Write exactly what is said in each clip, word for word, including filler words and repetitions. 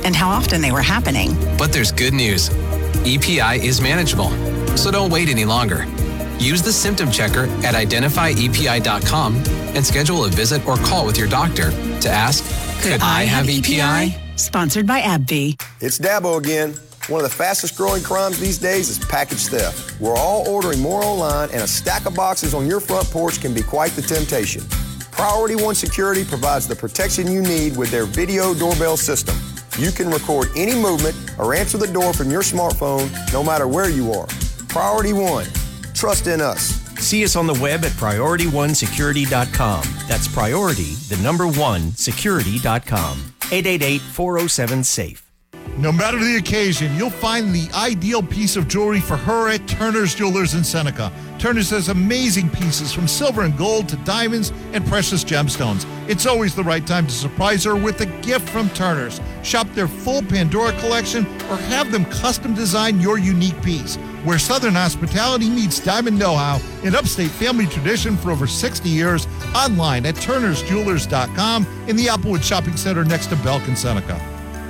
and how often they were happening. But there's good news. E P I is manageable, so don't wait any longer. Use the symptom checker at identify E P I dot com and schedule a visit or call with your doctor to ask, could, could I, I have E P I? Sponsored by AbbVie. It's Dabo again. One of the fastest growing crimes these days is package theft. We're all ordering more online, and a stack of boxes on your front porch can be quite the temptation. Priority One Security provides the protection you need with their video doorbell system. You can record any movement or answer the door from your smartphone no matter where you are. Priority One. Trust in us. See us on the web at priority one security dot com. That's priority, the number one, security dot com. eight eight eight, four oh seven, SAFE. No matter the occasion, you'll find the ideal piece of jewelry for her at Turner's Jewelers in Seneca. Turner's has amazing pieces from silver and gold to diamonds and precious gemstones. It's always the right time to surprise her with a gift from Turner's. Shop their full Pandora collection or have them custom design your unique piece. Where Southern hospitality meets diamond know-how and upstate family tradition for over sixty years, online at turners jewelers dot com in the Applewood Shopping Center next to Belk in Seneca.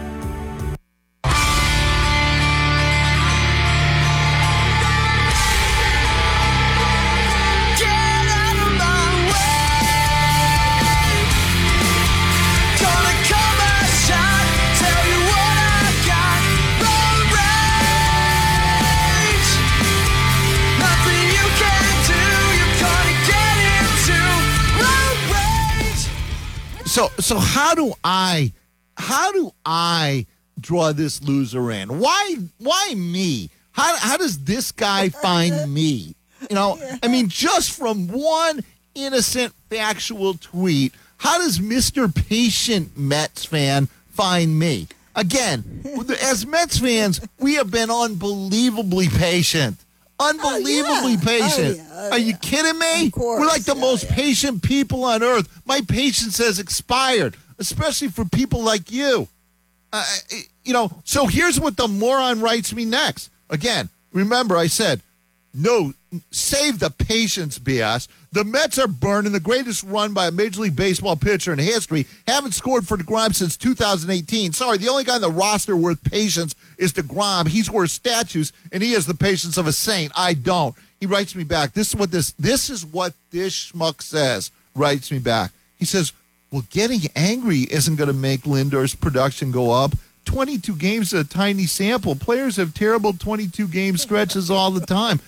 So so how do I how do I draw this loser in? Why why me? How how does this guy find me? You know, I mean, just from one innocent factual tweet, how does Mister Patient Mets fan find me? Again, as Mets fans, we have been unbelievably patient. Unbelievably oh, yeah. patient. Oh, yeah. Oh, Are you yeah. kidding me? Of course. We're like the Oh, most yeah. patient people on earth. My patience has expired, especially for people like you. Uh, you know, so here's what the moron writes me next. Again, remember I said, no, save the patience, B S. The Mets are burning the greatest run by a Major League Baseball pitcher in history. Haven't scored for DeGrom since two thousand eighteen. Sorry, the only guy on the roster worth patience is DeGrom. He's worth statues, and he has the patience of a saint. I don't. He writes me back. This is what this this is what this schmuck says. Writes me back. He says, well, getting angry isn't going to make Lindor's production go up. twenty-two games is a tiny sample. Players have terrible twenty-two game stretches all the time.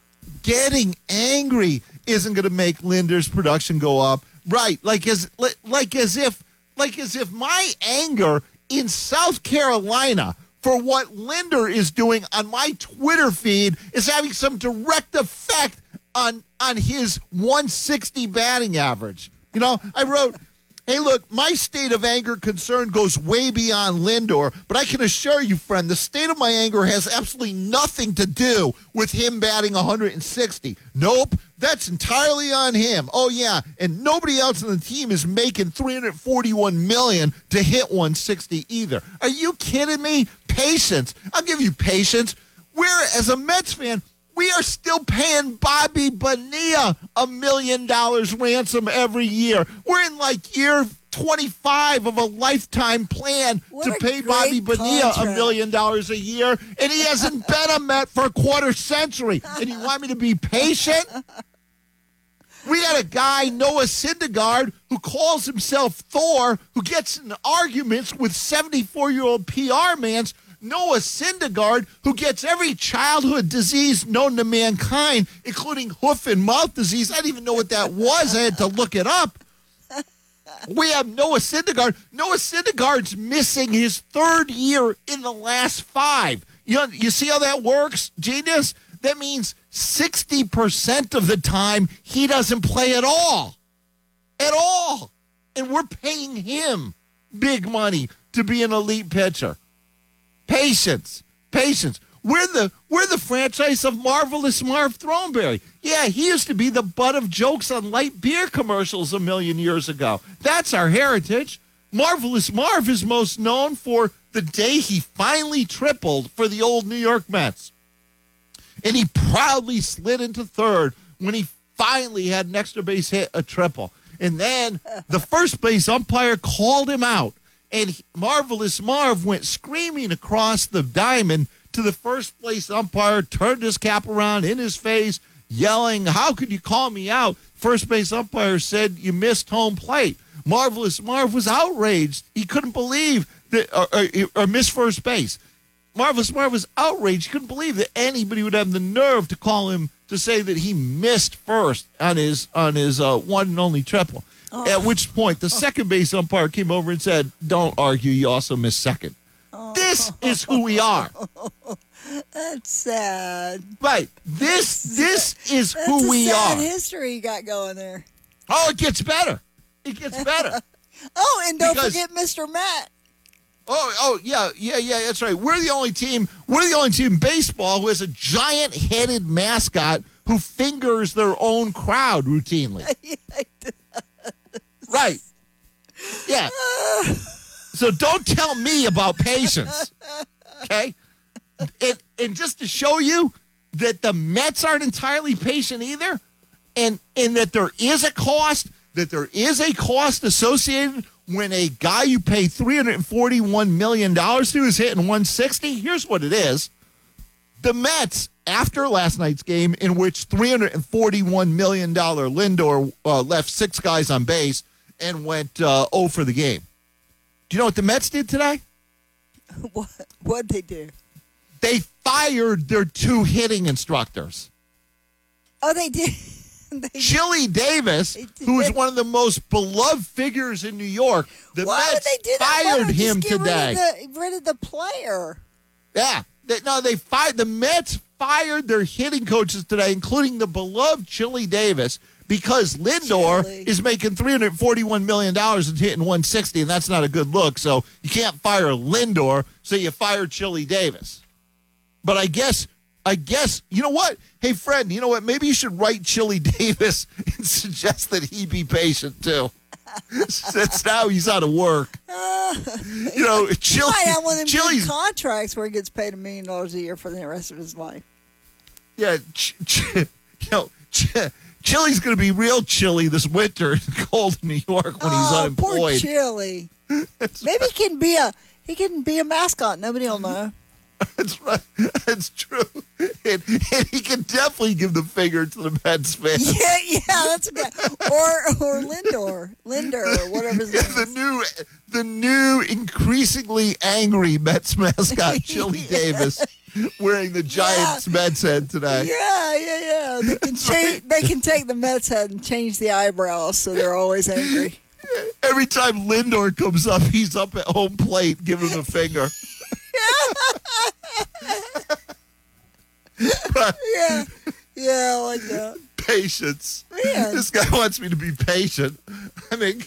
Getting angry isn't going to make Lindor's production go up. Right, like as like as if like as if my anger in South Carolina for what Lindor is doing on my Twitter feed is having some direct effect on on his one sixty batting average. You know, I wrote, hey, look, my state of anger concern goes way beyond Lindor, but I can assure you, friend, the state of my anger has absolutely nothing to do with him batting one hundred sixty. Nope, that's entirely on him. Oh, yeah, and nobody else on the team is making three hundred forty-one million dollars to hit one sixty either. Are you kidding me? Patience. I'll give you patience. We're, as a Mets fan, we are still paying Bobby Bonilla a million dollars ransom every year. We're in like year twenty-five of a lifetime plan What to a pay great Bobby Bonilla a contract. million dollars a year, and he hasn't been a Met for a quarter century. And you want me to be patient? We had a guy, Noah Syndergaard, who calls himself Thor, who gets in arguments with seventy-four-year-old P R mans. Noah Syndergaard, who gets every childhood disease known to mankind, including hoof and mouth disease. I didn't even know what that was. I had to look it up. We have Noah Syndergaard. Noah Syndergaard's missing his third year in the last five. You know, you see how that works, genius? That means sixty percent of the time he doesn't play at all. At all. And we're paying him big money to be an elite pitcher. Patience. Patience. We're the we're the franchise of Marvelous Marv Throneberry. Yeah, he used to be the butt of jokes on light beer commercials a million years ago. That's our heritage. Marvelous Marv is most known for the day he finally tripled for the old New York Mets. And he proudly slid into third when he finally had an extra base hit, a triple. And then the first base umpire called him out. And he, Marvelous Marv went screaming across the diamond to the first place umpire, turned his cap around in his face, yelling, "How could you call me out?" First base umpire said, "You missed home plate." Marvelous Marv was outraged. He couldn't believe that, or, or, or missed first base. Marvelous Marv was outraged. He couldn't believe that anybody would have the nerve to call him to say that he missed first on his on his uh, one and only triple. Oh. At which point, the second base umpire came over and said, "Don't argue. You also missed second." Oh. This is who we are. That's sad. Right. This this is That's who a we sad are. history you got going there. Oh, it gets better. It gets better. Oh, and don't Because- forget Mister Matt. Oh, oh, yeah, yeah, yeah, that's right. We're the only team, we're the only team in baseball who has a giant-headed mascot who fingers their own crowd routinely. Right. Yeah. So don't tell me about patience, okay? And, and just to show you that the Mets aren't entirely patient either, and, and that there is a cost, that there is a cost associated when a guy you pay three hundred forty-one million dollars to is hitting one sixty, here's what it is. The Mets, after last night's game in which three hundred forty-one million dollars Lindor uh, left six guys on base and went uh, oh for the game. Do you know what the Mets did today? What what'd they do? They fired their two hitting instructors. Oh, they did. They, Chili Davis, who is one of the most beloved figures in New York, the why Mets would they do that? Why fired don't him just get today. Rid of, the, rid of the player. Yeah. They, no, they fired the Mets fired their hitting coaches today, including the beloved Chili Davis, because Lindor Chili. is making three hundred forty-one million dollars and hitting one sixty, and that's not a good look. So you can't fire Lindor, so you fire Chili Davis. But I guess, I guess, you know what? Hey, friend, you know what? Maybe you should write Chili Davis and suggest that he be patient, too. Since now he's out of work. Uh, you know, he Chili, might have one of them Chili's, big contracts where he gets paid a million dollars a year for the rest of his life. yeah, ch- ch- you know, ch- Chili's going to be real chilly this winter in cold New York when he's oh, unemployed. Poor Chili. Maybe he can be a he can be a mascot. Nobody will know. That's right. That's true. And, and he can definitely give the finger to the Mets fans. Yeah, yeah, that's okay. Or or Lindor, Linder, or whatever his name the is. new, the new, increasingly angry Mets mascot, Chili Davis, wearing the Giants Mets head today. Yeah, yeah, yeah. They can change. They can take the Mets head and change the eyebrows, so they're always angry. Every time Lindor comes up, he's up at home plate giving him a finger. Yeah, yeah, I like that. Patience. Man. This guy wants me to be patient. I mean,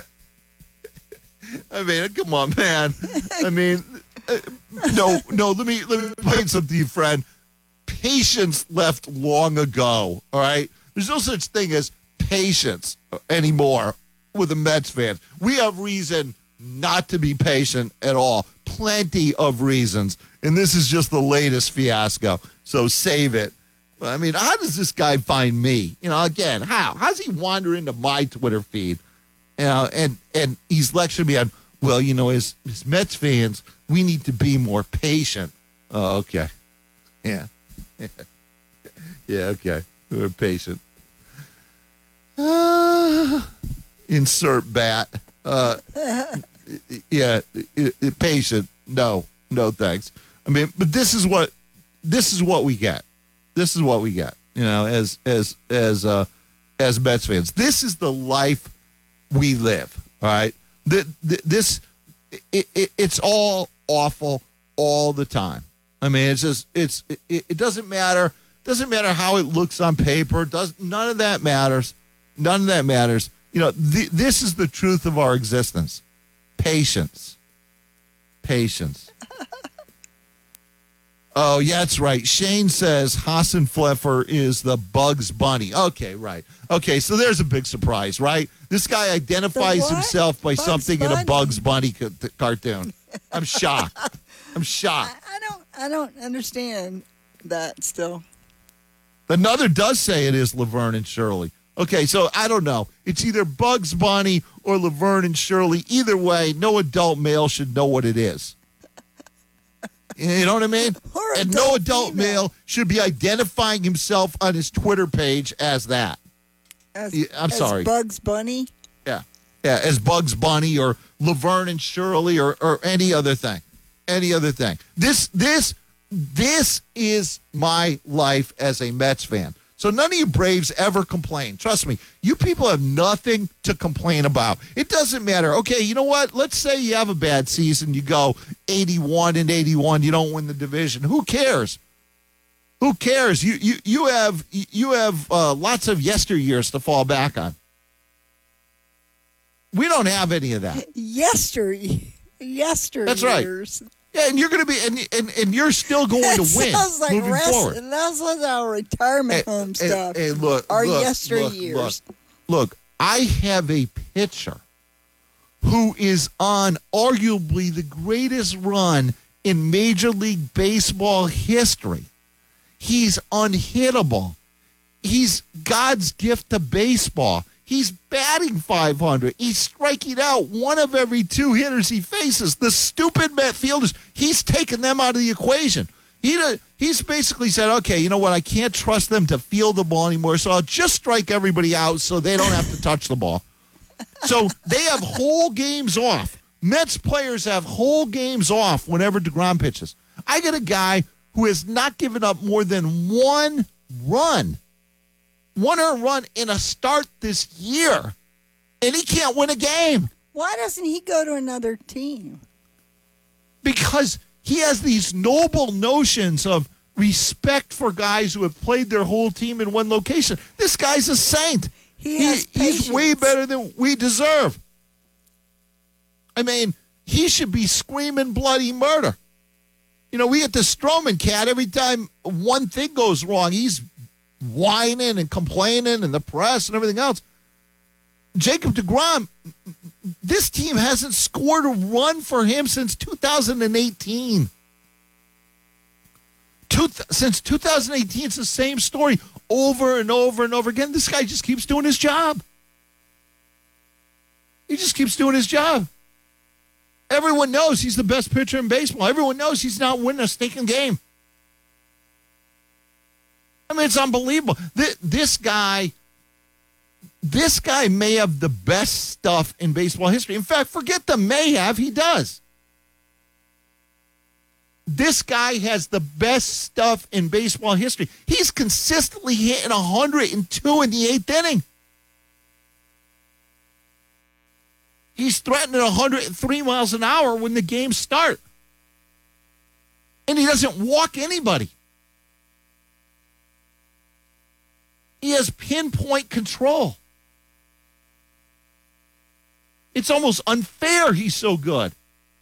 I mean, come on, man. I mean, uh, no, no. Let me let me explain something to you, friend. Patience left long ago. All right, there's no such thing as patience anymore with the Mets fans. We have reason not to be patient at all. Plenty of reasons. And this is just the latest fiasco. So save it. I mean, how does this guy find me? You know, again, how? How's he wander into my Twitter feed? You know, and, and he's lecturing me on, well, you know, as, as Mets fans, we need to be more patient. Oh, okay. Yeah. Yeah, okay. We're patient. Uh, insert bat. Uh, yeah, it, it, patient. No, no, thanks. I mean, but this is what this is what we get. This is what we get. You know, as as as uh, as Mets fans, this is the life we live. All right, the, the, this it, it, it's all awful all the time. I mean, it's just it's it, it doesn't matter. Doesn't matter how it looks on paper. Does none of that matters. None of that matters. You know, th- this is the truth of our existence. Patience. Patience. Oh, yeah, that's right. Shane says Hassan Fleffer is the Bugs Bunny. Okay, right. Okay, so there's a big surprise, right? This guy identifies himself by Bugs something Bunny? in a Bugs Bunny ca- cartoon. I'm shocked. I'm shocked. I, I don't. I don't understand that still. Another does say it is Laverne and Shirley. Okay, so I don't know. It's either Bugs Bunny or Laverne and Shirley. Either way, no adult male should know what it is. You know what I mean? Or And no adult adult female. male should be identifying himself on his Twitter page as that. As, Yeah, I'm as sorry. Bugs Bunny. Yeah. Yeah, as Bugs Bunny or Laverne and Shirley or, or any other thing. Any other thing. This this this is my life as a Mets fan. So none of you Braves ever complain. Trust me, you people have nothing to complain about. It doesn't matter. Okay, you know what? Let's say you have a bad season. You go eighty-one and eighty-one. You don't win the division. Who cares? Who cares? You you you have you have uh, lots of yesteryears to fall back on. We don't have any of that. Yester, yester. That's right. years. Yeah, and you're going to be, and, and and you're still going That to win sounds like moving rest, forward. That sounds like our retirement Hey, home hey, stuff. hey, look, our look, yesteryears. Look, look, look, I have a pitcher who is on arguably the greatest run in Major League Baseball history. He's unhittable. He's God's gift to baseball. He's batting five hundred. He's striking out one of every two hitters he faces. The stupid Met fielders, he's taken them out of the equation. He He's basically said, okay, you know what? I can't trust them to field the ball anymore, so I'll just strike everybody out so they don't have to touch the ball. So they have whole games off. Mets players have whole games off whenever DeGrom pitches. I get a guy who has not given up more than one run. One earned run in a start this year, and he can't win a game Why doesn't he go to another team? because he has these noble notions of respect for guys who have played their whole team in one location. This guy's a saint. He He- has he's way patience. better than we deserve. I mean, he should be screaming bloody murder. You know, we get the Stroman cat every time one thing goes wrong. He's whining and complaining and the press and everything else. Jacob DeGrom, this team hasn't scored a run for him since two thousand eighteen. Two, since two thousand eighteen, it's the same story over and over and over again. This guy just keeps doing his job. He just keeps doing his job. Everyone knows he's the best pitcher in baseball. Everyone knows he's not winning a stinking game. I mean, it's unbelievable. This, this guy, this guy may have the best stuff in baseball history. In fact, forget the may have, he does. This guy has the best stuff in baseball history. He's consistently hitting one hundred two in the eighth inning. He's threatening one hundred three miles an hour when the games start. And he doesn't walk anybody. He has pinpoint control. It's almost unfair he's so good.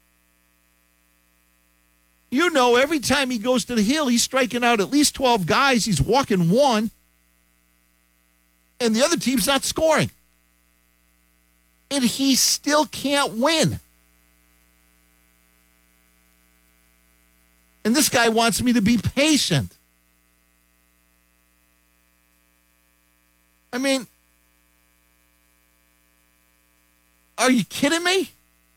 You know, every time he goes to the hill, he's striking out at least twelve guys. He's walking one. And the other team's not scoring. And he still can't win. And this guy wants me to be patient. I mean, are you kidding me?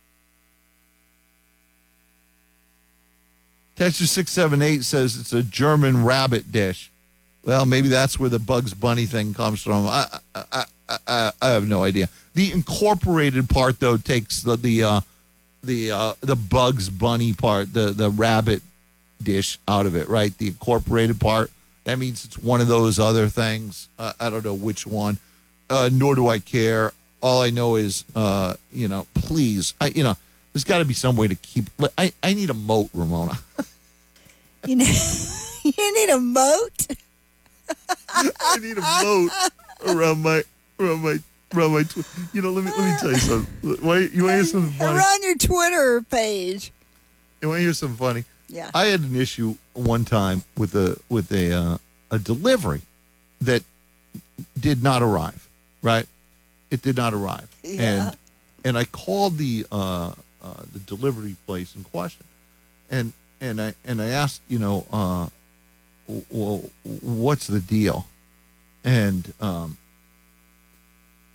Texture six seven eight says it's a German rabbit dish. Well, maybe that's where the Bugs Bunny thing comes from. I I, I, I, I have no idea. The incorporated part, though, takes the the uh, the uh, the Bugs Bunny part, the the rabbit dish out of it, right? The incorporated part. That means it's one of those other things. Uh, I don't know which one. Uh, nor do I care. All I know is, uh, you know, please, I, you know, there's got to be some way to keep. I, I need a moat, Ramona. You know, you need a moat. I need a moat around my around my around my. Tw- you know, let me let me tell you something. Why, you want to hear something funny? Around your Twitter page. You want to hear something funny? Yeah. I had an issue one time with a with a uh, a delivery that did not arrive. Right, it did not arrive, Yeah. and and I called the uh, uh, the delivery place in question, and and I and I asked, you know, uh, well, what's the deal? And um,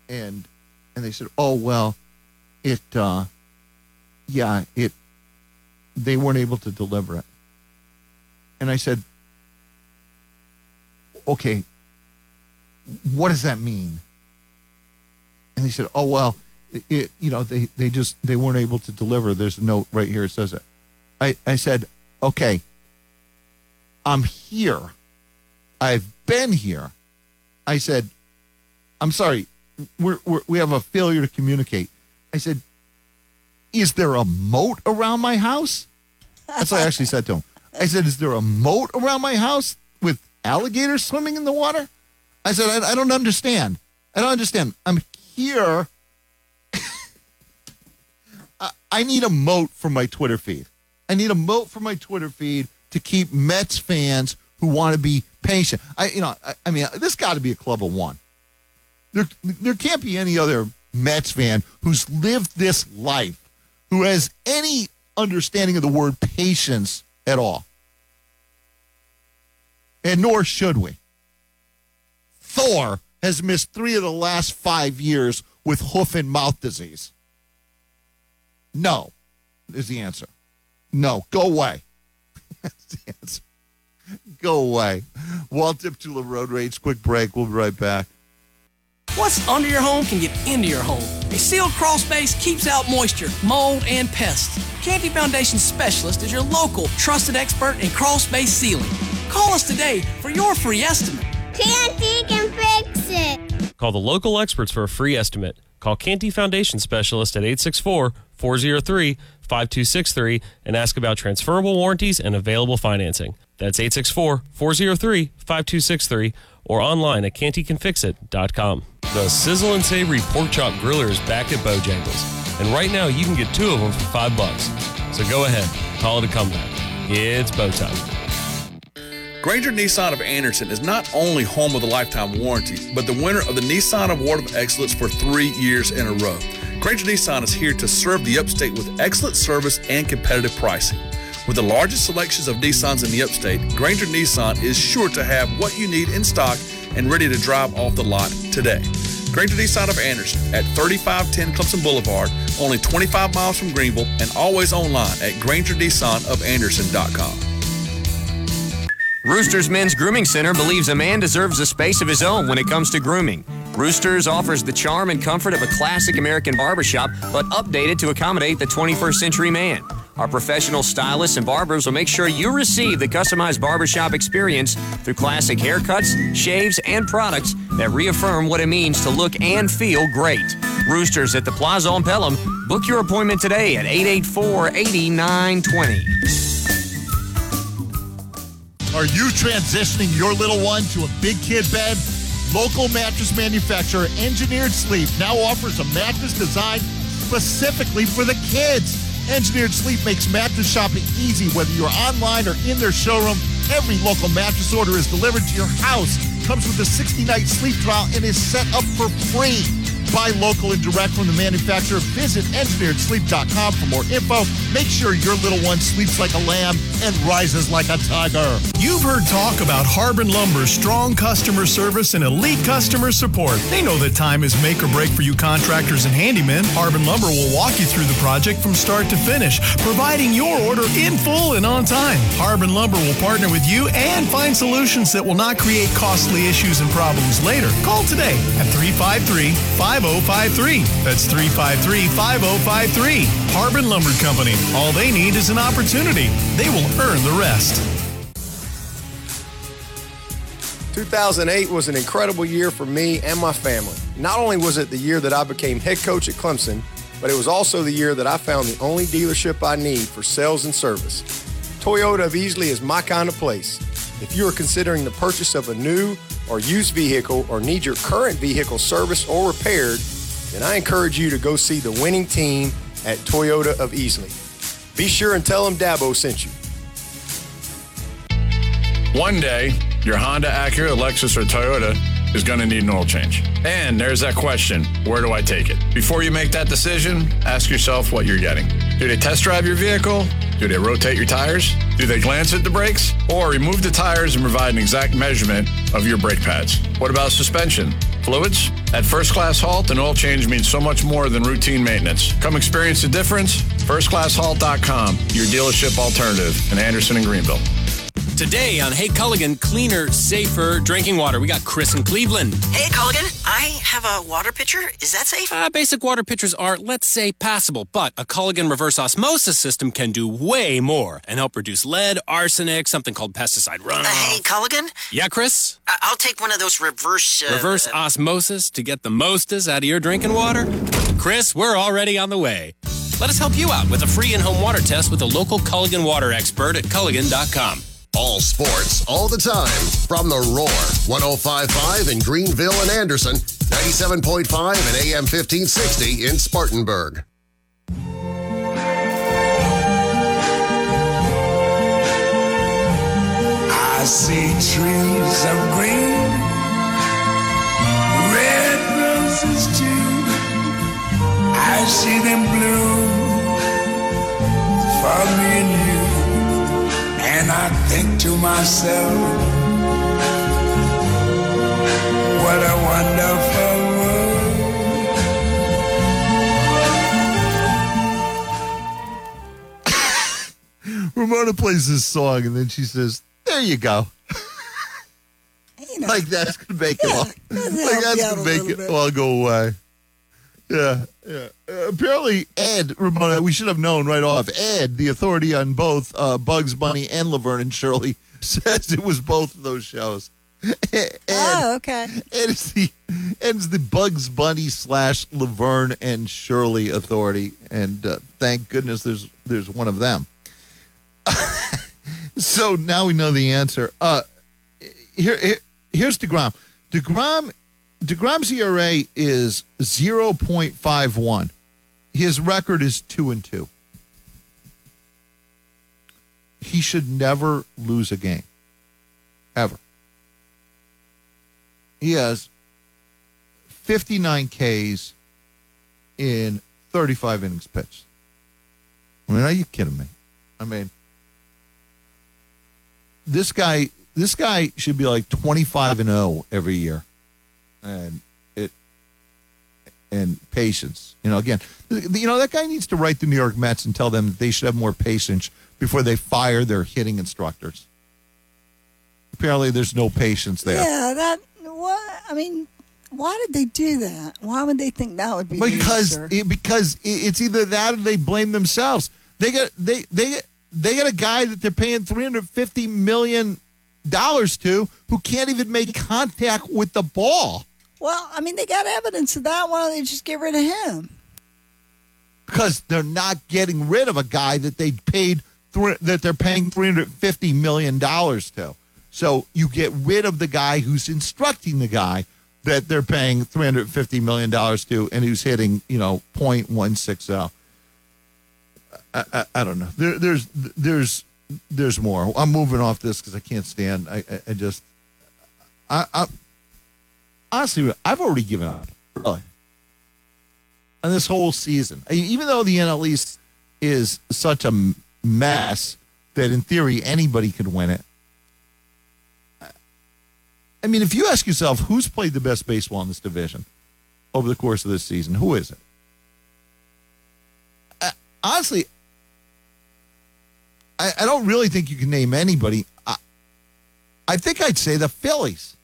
and and they said, oh, well, it, uh, yeah, it, they weren't able to deliver it. And I said, okay, what does that mean? And they said, oh, well, it, it, you know, they, they just, they weren't able to deliver. There's a note right here. It says it. I, I said, okay, I'm here. I've been here. I said, I'm sorry, we're, we're, we have a failure to communicate. I said, is there a moat around my house? That's what I actually said to him. I said, is there a moat around my house with alligators swimming in the water? I said, I, I don't understand. I don't understand. I'm here. I, I need a moat for my Twitter feed. I need a moat for my Twitter feed to keep Mets fans who want to be patient. I, you know, I, I mean, this got to be a club of one. There, there can't be any other Mets fan who's lived this life, who has any understanding of the word patience at all. And nor should we. Thor has missed three of the last five years with hoof and mouth disease. No, is the answer. No, go away. That's the answer. Go away. Walt Diptula Road Rage, quick break. We'll be right back. What's under your home can get into your home. A sealed crawl space keeps out moisture, mold, and pests. Canty Foundation Specialist is your local trusted expert in crawl space sealing. Call us today for your free estimate. Canty can fix it. Call the local experts for a free estimate. Call Canty Foundation Specialist at eight six four, four zero three, five two six three and ask about transferable warranties and available financing. That's eight six four, four zero three, five two six three or online at canty can fix it dot com. The Sizzle and Savory Pork Chop Griller is back at Bojangles. And right now you can get two of them for five bucks. So go ahead, call it a comeback. It's bow time. Granger Nissan of Anderson is not only home of the lifetime warranty, but the winner of the Nissan Award of Excellence for three years in a row. Granger Nissan is here to serve the upstate with excellent service and competitive pricing. With the largest selections of Nissans in the upstate, Granger Nissan is sure to have what you need in stock and ready to drive off the lot today. Granger Nissan of Anderson at thirty-five ten Clemson Boulevard, only twenty-five miles from Greenville, and always online at granger nissan of anderson dot com. Roosters Men's Grooming Center believes a man deserves a space of his own when it comes to grooming. Roosters offers the charm and comfort of a classic American barbershop, but updated to accommodate the twenty-first century man. Our professional stylists and barbers will make sure you receive the customized barbershop experience through classic haircuts, shaves, and products that reaffirm what it means to look and feel great. Roosters at the Plaza on Pelham. Book your appointment today at eight eight four, eight nine two zero. Are you transitioning your little one to a big kid bed? Local mattress manufacturer Engineered Sleep now offers a mattress designed specifically for the kids. Engineered Sleep makes mattress shopping easy, whether you're online or in their showroom. Every local mattress order is delivered to your house, comes with a sixty-night sleep trial, and is set up for free. Buy local and direct from the manufacturer. Visit engineered sleep dot com for more info. Make sure your little one sleeps like a lamb and rises like a tiger. You've heard talk about Harbin Lumber's strong customer service and elite customer support. They know that time is make or break for you contractors and handymen. Harbin Lumber will walk you through the project from start to finish, providing your order in full and on time. Harbin Lumber will partner with you and find solutions that will not create costly issues and problems later. Call today at three five three, five oh five three. That's three five three, five oh five three. Harbin Lumber Company. All they need is an opportunity. They will earn the rest. two thousand eight was an incredible year for me and my family. Not only was it the year that I became head coach at Clemson, but it was also the year that I found the only dealership I need for sales and service. Toyota of Easley is my kind of place. If you are considering the purchase of a new or used vehicle or need your current vehicle serviced or repaired, then I encourage you to go see the winning team at Toyota of Easley. Be sure and tell them Dabo sent you. One day, your Honda, Acura, Lexus, or Toyota is going to need an oil change. And there's that question, where do I take it? Before you make that decision, ask yourself what you're getting. Do they test drive your vehicle? Do they rotate your tires? Do they glance at the brakes? Or remove the tires and provide an exact measurement of your brake pads? What about suspension? Fluids? At First Class Halt, an oil change means so much more than routine maintenance. Come experience the difference. first class halt dot com, your dealership alternative in Anderson and Greenville. Today on Hey Culligan, cleaner, safer drinking water. We got Chris in Cleveland. Hey Culligan, I have a water pitcher. Is that safe? Uh, basic water pitchers are, let's say, passable, but a Culligan reverse osmosis system can do way more and help reduce lead, arsenic, something called pesticide runoff. Uh, hey Culligan? Yeah, Chris? I- I'll take one of those reverse... Uh, reverse osmosis to get the mostest out of your drinking water? Chris, we're already on the way. Let us help you out with a free in-home water test with a local Culligan water expert at Culligan dot com. All sports, all the time, from the Roar, one oh five point five in Greenville and Anderson, ninety-seven point five and A M fifteen sixty in Spartanburg. I see trees of green, red roses too. I see them bloom for me and you. And I think to myself, what a wonderful world. Ramona plays this song, and then she says, there you go. You know, like that's going to make yeah, it all, like that's going to make it all go away. Yeah, yeah. Uh, apparently, Ed, Ramona, we should have known right off. Ed, the authority on both uh, Bugs Bunny and Laverne and Shirley, says it was both of those shows. Ed, oh, okay. Ed is the Ed is the Bugs Bunny slash Laverne and Shirley authority, and uh, thank goodness there's there's one of them. So now we know the answer. Uh, here, here here's DeGrom. DeGrom. DeGrom's E R A is zero point five one. His record is two and two. He should never lose a game. Ever. He has fifty-nine Ks in thirty-five innings pitched. I mean, are you kidding me? I mean, this guy, this guy should be like twenty-five and oh every year. And it and patience. You know, again, you know, that guy needs to write the New York Mets and tell them that they should have more patience before they fire their hitting instructors. Apparently, there's no patience there. Yeah, that. What I mean, why did they do that? Why would they think that would be because the it, because it's either that or they blame themselves. They got they they they got a guy that they're paying three hundred fifty million dollars to who can't even make contact with the ball. Well, I mean, they got evidence of that. Why don't they just get rid of him? Because they're not getting rid of a guy that they paid th- that they're paying three hundred fifty million dollars to. So you get rid of the guy who's instructing the guy that they're paying three hundred fifty million dollars to, and who's hitting, you know, point one six oh. I, I, I don't know. There, there's there's there's more. I'm moving off this because I can't stand. I, I, I just I, I honestly I've already given up. Really. On this whole season, I, even though the N L East is such a mess that in theory anybody could win it. I mean, if you ask yourself who's played the best baseball in this division over the course of this season, who is it? Uh, honestly, I, I don't really think you can name anybody. I, I think I'd say the Phillies.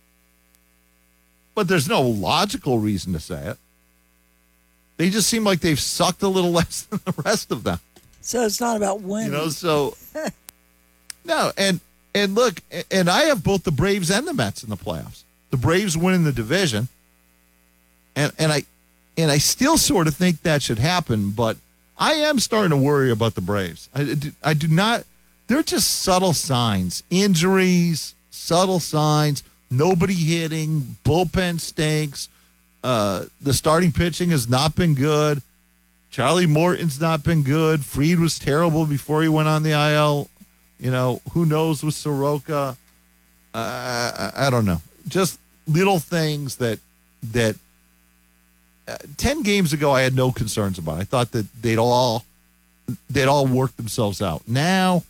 But there's no logical reason to say it. They just seem like they've sucked a little less than the rest of them. So it's not about winning. You know, so no, and and look, and I have both the Braves and the Mets in the playoffs. The Braves winning the division, and and I and I still sort of think that should happen, but I am starting to worry about the Braves. I do, I do not. They're just subtle signs, injuries, subtle signs, nobody hitting, bullpen stinks. Uh, the starting pitching has not been good. Charlie Morton's not been good. Fried was terrible before he went on the I L. You know, who knows with Soroka? Uh, I, I don't know. Just little things that that uh, ten games ago I had no concerns about. I thought that they'd all they'd all work themselves out. Now,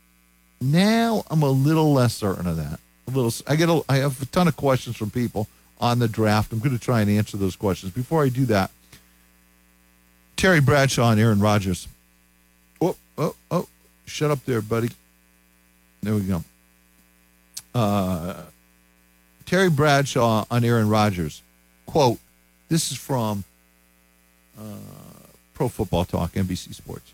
now I'm a little less certain of that. A little. I get. A, I have a ton of questions from people. on the draft. I'm going to try and answer those questions. Before I do that, Terry Bradshaw and Aaron Rodgers. Oh, oh, oh, shut up there, buddy. There we go. Uh, Terry Bradshaw on Aaron Rodgers. Quote, this is from uh, Pro Football Talk, N B C Sports.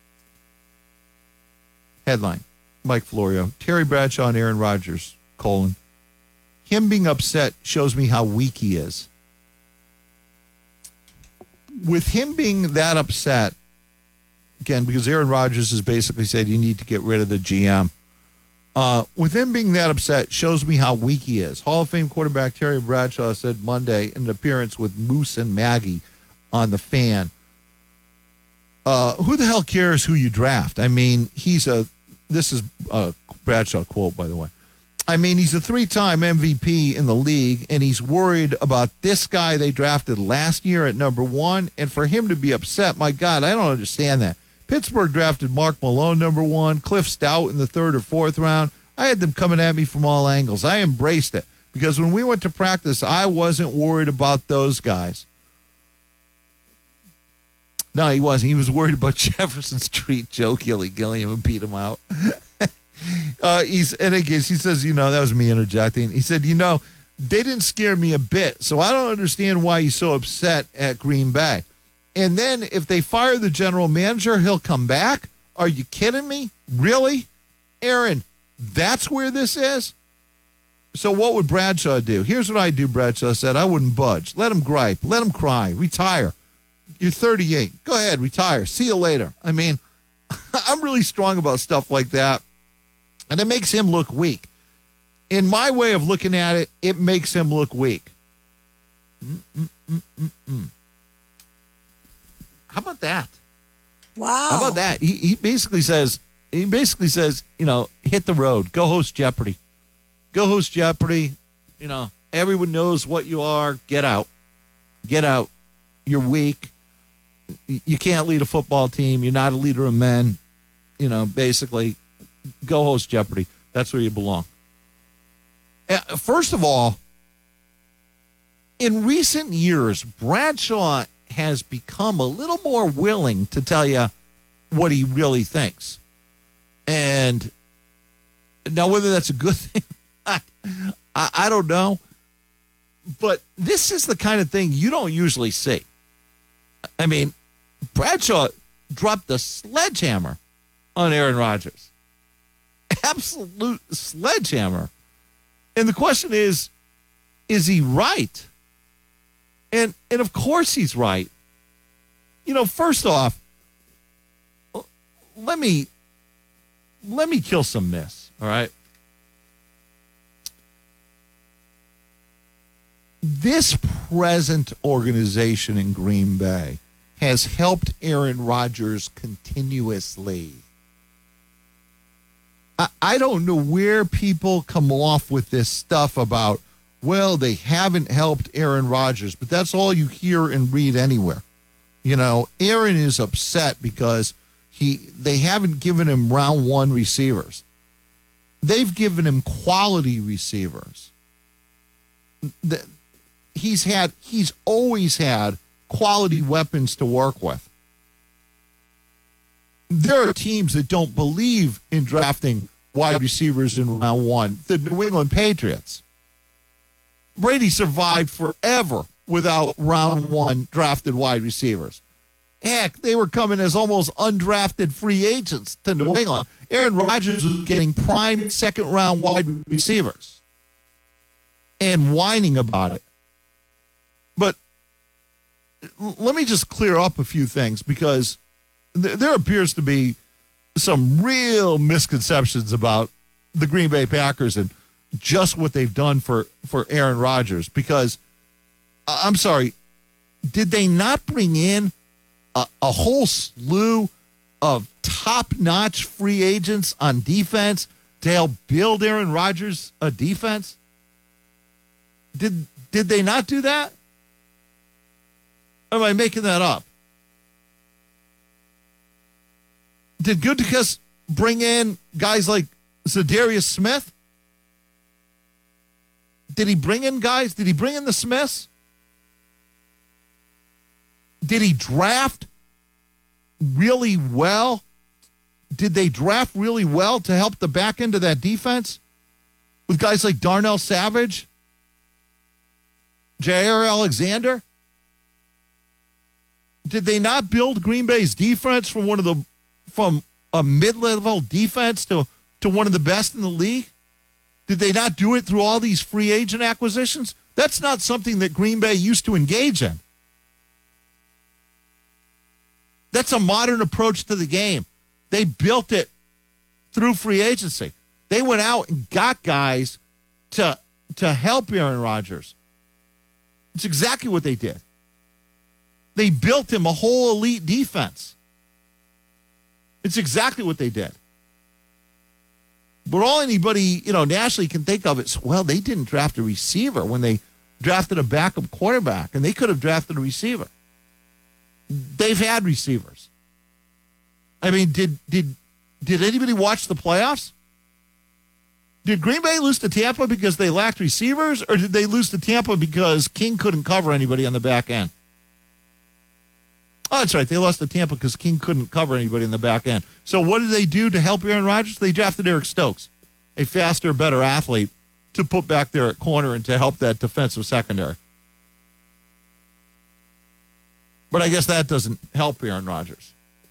Headline, Mike Florio. Terry Bradshaw and Aaron Rodgers, colon. Him being upset shows me how weak he is. With him being that upset, again, because Aaron Rodgers has basically said you need to get rid of the G M. Uh, with him being that upset shows me how weak he is. Hall of Fame quarterback Terry Bradshaw said Monday in an appearance with Moose and Maggie on The Fan. Uh, who the hell cares who you draft? I mean, he's a, this is a Bradshaw quote, by the way. I mean, he's a three-time M V P in the league, and he's worried about this guy they drafted last year at number one, and for him to be upset, my God, I don't understand that. Pittsburgh drafted Mark Malone number one, Cliff Stout in the third or fourth round. I had them coming at me from all angles. I embraced it because when we went to practice, I wasn't worried about those guys. No, he wasn't. He was worried about Jefferson Street, Joe Gilly, Gilliam, and beat him out. uh, he's and again, he says, you know, that was me interjecting. He said, you know, they didn't scare me a bit, so I don't understand why he's so upset at Green Bay. And then if they fire the general manager, he'll come back? Are you kidding me? Really? Aaron, that's where this is? So what would Bradshaw do? Here's what I do, Bradshaw said. I wouldn't budge. Let him gripe. Let him cry. Retire. You're thirty-eight. Go ahead, retire. See you later. I mean, I'm really strong about stuff like that, and it makes him look weak. In my way of looking at it, it makes him look weak. Mm-mm-mm-mm-mm. How about that? Wow. How about that? He, he basically says, he basically says, you know, hit the road. Go host Jeopardy. Go host Jeopardy. You know, everyone knows what you are. Get out. Get out. You're weak. You can't lead a football team. You're not a leader of men. You know, basically, go host Jeopardy. That's where you belong. First of all, in recent years, Bradshaw has become a little more willing to tell you what he really thinks. And now whether that's a good thing, I, I, I don't know. But this is the kind of thing you don't usually see. I mean, Bradshaw dropped the sledgehammer on Aaron Rodgers. Absolute sledgehammer. And the question is, is he right? And and of course he's right. You know, first off, let me let me kill some myths, all right? This present organization in Green Bay has helped Aaron Rodgers continuously. I, I don't know where people come off with this stuff about, well, they haven't helped Aaron Rodgers, but that's all you hear and read anywhere. You know, Aaron is upset because he they haven't given him round one receivers. They've given him quality receivers. The, he's had he's always had quality weapons to work with. There are teams that don't believe in drafting wide receivers in round one. The New England Patriots. Brady survived forever without round one drafted wide receivers. Heck, they were coming as almost undrafted free agents to New England. Aaron Rodgers was getting prime second round wide receivers and whining about it. But let me just clear up a few things because th- there appears to be some real misconceptions about the Green Bay Packers and just what they've done for, for Aaron Rodgers. Because, uh, I'm sorry, did they not bring in a, a whole slew of top-notch free agents on defense to help build Aaron Rodgers a defense? Did did they not do that? Or am I making that up? Did Gutekunst bring in guys like Zadarius Smith? Did he bring in guys? Did he bring in the Smiths? Did he draft really well? Did they draft really well to help the back end of that defense with guys like Darnell Savage, Jair Alexander? Did they not build Green Bay's defense from one of the from a mid-level defense to, to one of the best in the league? Did they not do it through all these free agent acquisitions? That's not something that Green Bay used to engage in. That's a modern approach to the game. They built it through free agency. They went out and got guys to, to help Aaron Rodgers. It's exactly what they did. They built him a whole elite defense. It's exactly what they did. But all anybody, you know, nationally can think of is, well, they didn't draft a receiver when they drafted a backup quarterback, and they could have drafted a receiver. They've had receivers. I mean, did did did anybody watch the playoffs? Did Green Bay lose to Tampa because they lacked receivers, or did they lose to Tampa because King couldn't cover anybody on the back end? Oh, that's right. They lost to Tampa because King couldn't cover anybody in the back end. So what did they do to help Aaron Rodgers? They drafted Eric Stokes, a faster, better athlete, to put back there at corner and to help that defensive secondary. But I guess that doesn't help Aaron Rodgers.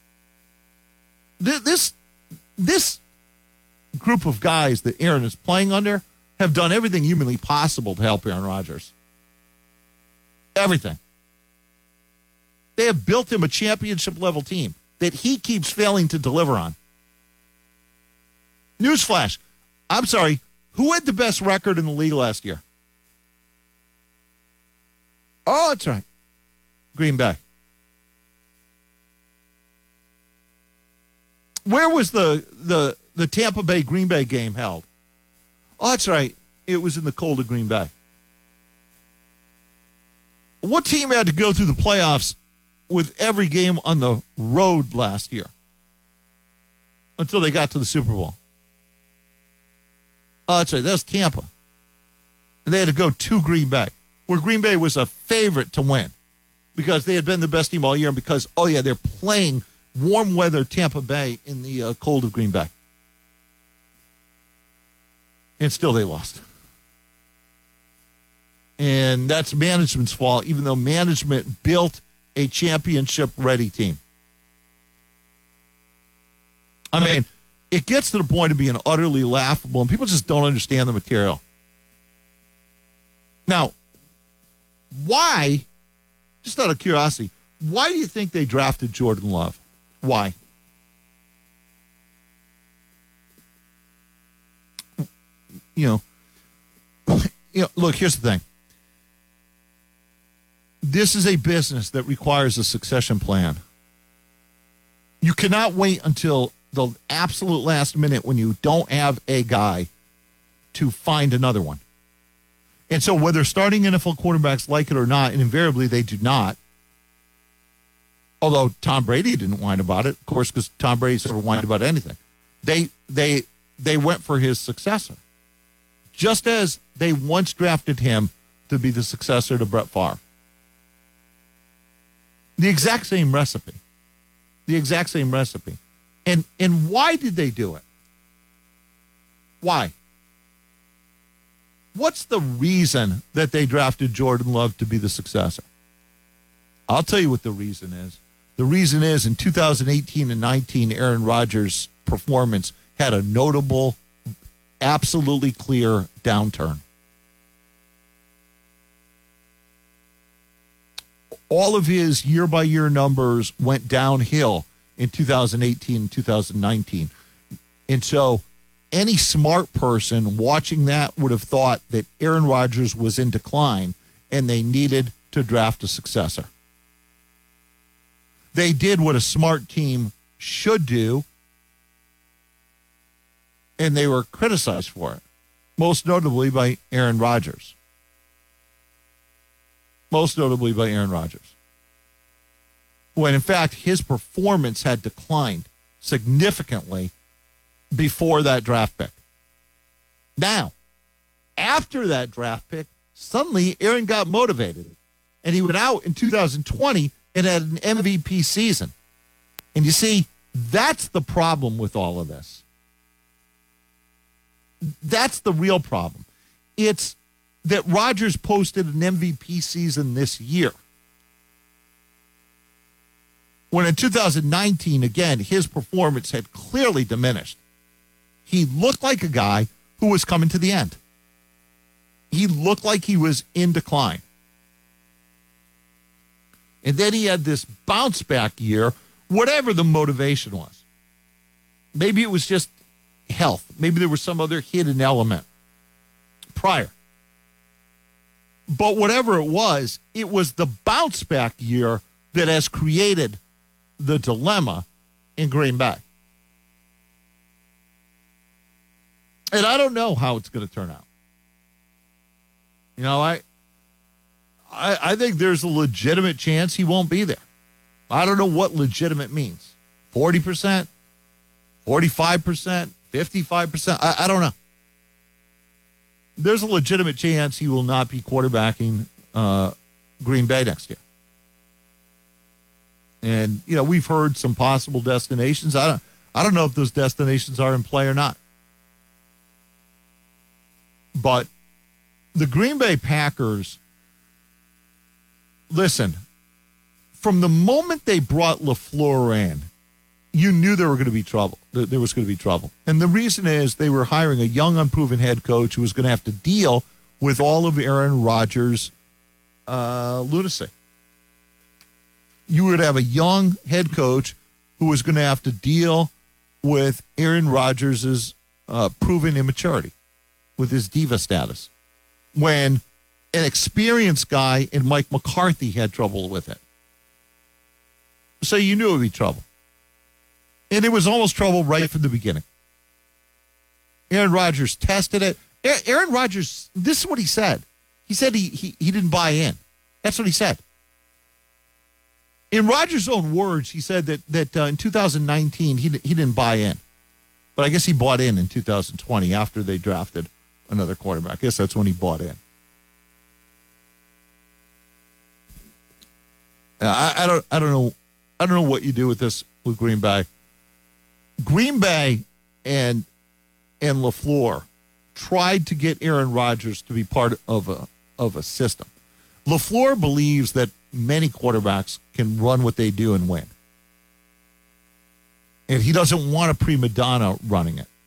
This, this group of guys that Aaron is playing under have done everything humanly possible to help Aaron Rodgers. Everything. They have built him a championship-level team that he keeps failing to deliver on. Newsflash. I'm sorry. Who had the best record in the league last year? Oh, that's right. Green Bay. Where was the, the, the Tampa Bay Green Bay game held? Oh, that's right. It was in the cold of Green Bay. What team had to go through the playoffs with every game on the road last year until they got to the Super Bowl? Oh, that's right. That was Tampa. And they had to go to Green Bay, where Green Bay was a favorite to win because they had been the best team all year and because, oh, yeah, they're playing warm weather Tampa Bay in the uh, cold of Green Bay. And still they lost. And that's management's fault, even though management built a championship-ready team. I mean, it gets to the point of being utterly laughable, and people just don't understand the material. Now, why, just out of curiosity, why do you think they drafted Jordan Love? Why? You know, you know, look, here's the thing. This is a business that requires a succession plan. You cannot wait until the absolute last minute when you don't have a guy to find another one. And so whether starting N F L quarterbacks like it or not, and invariably they do not, although Tom Brady didn't whine about it, of course, because Tom Brady's never whined about anything. They they they went for his successor. Just as they once drafted him to be the successor to Brett Favre. The exact same recipe. The exact same recipe. And and why did they do it? Why? What's the reason that they drafted Jordan Love to be the successor? I'll tell you what the reason is. The reason is in two thousand eighteen and nineteen, Aaron Rodgers' performance had a notable, absolutely clear downturn. All of his year-by-year numbers went downhill in two thousand eighteen and two thousand nineteen. And so any smart person watching that would have thought that Aaron Rodgers was in decline and they needed to draft a successor. They did what a smart team should do, and they were criticized for it, most notably by Aaron Rodgers. Most notably by Aaron Rodgers. When, in fact, his performance had declined significantly before that draft pick. Now, after that draft pick, suddenly Aaron got motivated. And he went out in two thousand twenty and had an M V P season. And you see, that's the problem with all of this. That's the real problem. It's that Rodgers posted an M V P season this year. When in two thousand nineteen, again, his performance had clearly diminished. He looked like a guy who was coming to the end. He looked like he was in decline. And then he had this bounce back year, whatever the motivation was. Maybe it was just health. Maybe there was some other hidden element prior. But whatever it was, it was the bounce back year that has created the dilemma in Green Bay. And I don't know how it's going to turn out. You know, I, I I think there's a legitimate chance he won't be there. I don't know what legitimate means. forty percent, forty-five percent, fifty-five percent. I, I don't know. There's a legitimate chance he will not be quarterbacking uh, Green Bay next year. And, you know, we've heard some possible destinations. I don't, I don't know if those destinations are in play or not. But the Green Bay Packers, listen, from the moment they brought LaFleur in, you knew there were going to be trouble. There was going to be trouble. And the reason is they were hiring a young, unproven head coach who was going to have to deal with all of Aaron Rodgers' uh, lunacy. You would have a young head coach who was going to have to deal with Aaron Rodgers' uh, proven immaturity, with his diva status, when an experienced guy in Mike McCarthy had trouble with it. So you knew it would be trouble. And it was almost trouble right from the beginning. Aaron Rodgers tested it. Aaron Rodgers, this is what he said. He said he he, he didn't buy in. That's what he said. In Rodgers' own words, he said that that uh, in two thousand nineteen, he, he didn't buy in. But I guess he bought in in two thousand twenty after they drafted another quarterback. I guess that's when he bought in. Uh, I, I don't I don't know I don't know what you do with this with Green Bay. Green Bay and and LaFleur tried to get Aaron Rodgers to be part of a of a system. LaFleur believes that many quarterbacks can run what they do and win. And he doesn't want a prima donna running it.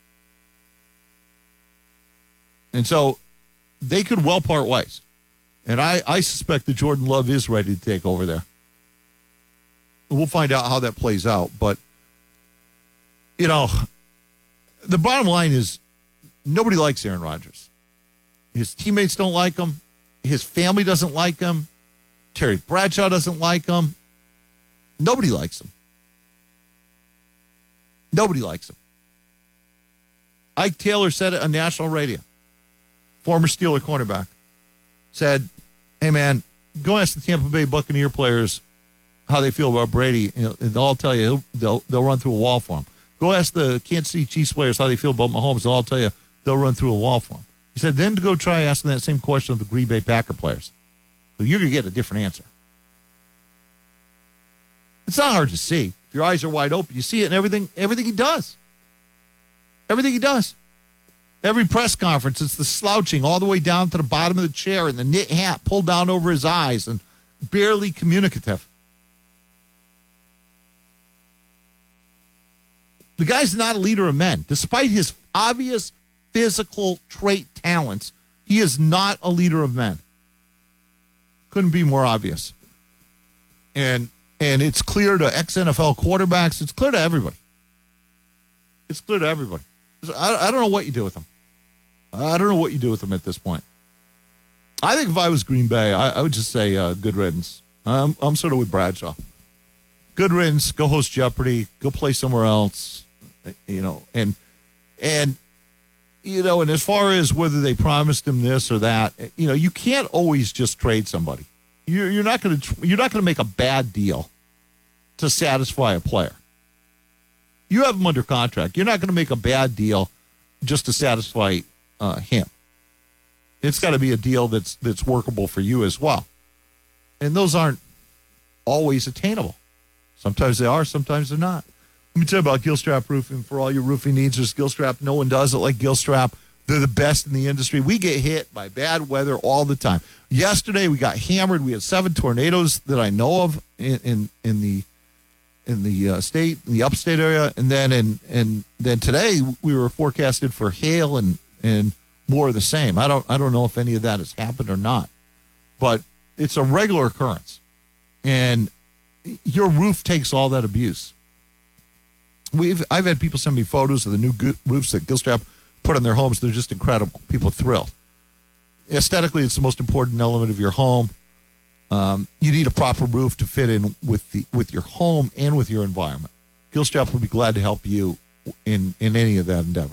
And so they could well part ways. And I, I suspect that Jordan Love is ready to take over there. We'll find out how that plays out. But, you know, the bottom line is nobody likes Aaron Rodgers. His teammates don't like him. His family doesn't like him. Terry Bradshaw doesn't like him. Nobody likes him. Nobody likes him. Ike Taylor said it on national radio. Former Steeler cornerback. Said, hey, man, go ask the Tampa Bay Buccaneer players how they feel about Brady, and they'll all tell you they'll, they'll run through a wall for him. Go ask the Kansas City Chiefs players how they feel about Mahomes. They'll all tell you they'll run through a wall for him. He said, then to go try asking that same question of the Green Bay Packer players. So you're going to get a different answer. It's not hard to see. If your eyes are wide open, you see it in everything, everything he does. Everything he does. Every press conference, it's the slouching all the way down to the bottom of the chair and the knit hat pulled down over his eyes and barely communicative. The guy's not a leader of men. Despite his obvious physical trait talents, he is not a leader of men. Couldn't be more obvious. And and it's clear to ex-N F L quarterbacks. It's clear to everybody. It's clear to everybody. I, I don't know what you do with him. I don't know what you do with him at this point. I think if I was Green Bay, I, I would just say uh, good riddance. I'm, I'm sort of with Bradshaw. Good riddance. Go host Jeopardy. Go play somewhere else. You know, and and you know, and as far as whether they promised him this or that, you know, you can't always just trade somebody. You're, you're not going to you're not going to make a bad deal to satisfy a player. You have him under contract. You're not going to make a bad deal just to satisfy uh, him. It's got to be a deal that's that's workable for you as well. And those aren't always attainable. Sometimes they are, sometimes they're not. Let me tell you about Gilstrap Roofing. For all your roofing needs, there's Gilstrap. No one does it like Gilstrap. They're the best in the industry. We get hit by bad weather all the time. Yesterday, we got hammered. We had seven tornadoes that I know of in in, in the in the uh, state, in the upstate area. And then in, and then today, we were forecasted for hail and, and more of the same. I don't I don't know if any of that has happened or not. But it's a regular occurrence. And your roof takes all that abuse. We've I've had people send me photos of the new go- roofs that Gilstrap put on their homes. They're just incredible. People thrilled. Aesthetically, it's the most important element of your home. Um, you need a proper roof to fit in with the with your home and with your environment. Gilstrap will be glad to help you in, in any of that endeavor.